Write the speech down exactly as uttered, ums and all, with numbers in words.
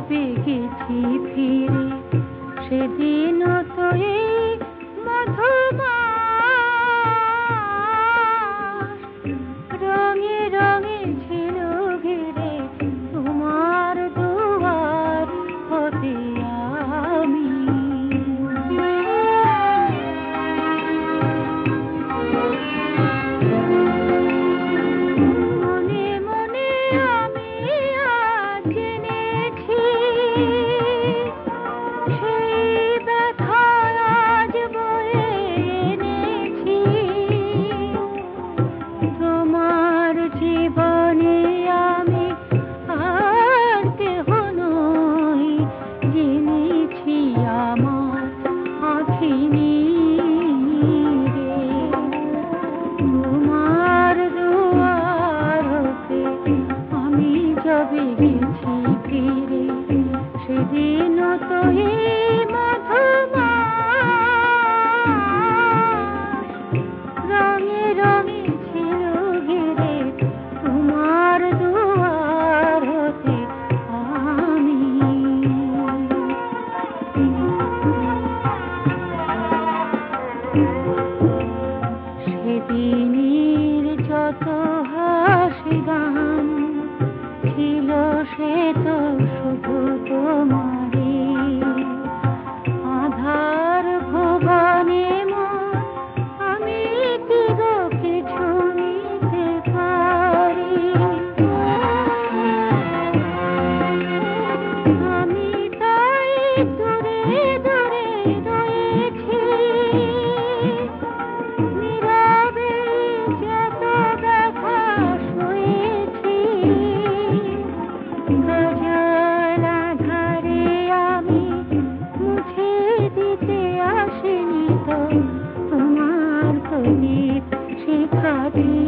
যবে গেছি ফিরে সেদিনও তো এই মধুমাস রঙে রঙে ছিল ঘিরে তোমার দুয়ার হতে আমি মনে মনে আমি আজ জেনেছি সেই ব্যথা আজ বয়ে এনেছি তোমার জীবনে আমি আর কেহ নই জেনেছি আমার আঁখি নীরে তোমার দুয়ার হতে আমি যবে গেছি ফিরে সেদিনও তো এই মধুমাস রঙে রঙে ছিল ঘিরে তোমার দুয়ার হতে আমি সেদিনের যত হাসি গান ছিল সে তো শুধু তোমারই আধার ভুবনে মন আমি কি গো কিছু নিতে পারি আমি তাই দূরে দূরে রয়েছি নীরবে যত ব্যথা সয়েছি গজল আধারে আমি মুছে দিতে আসিনি তো তোমার প্রদীপ শিখাটি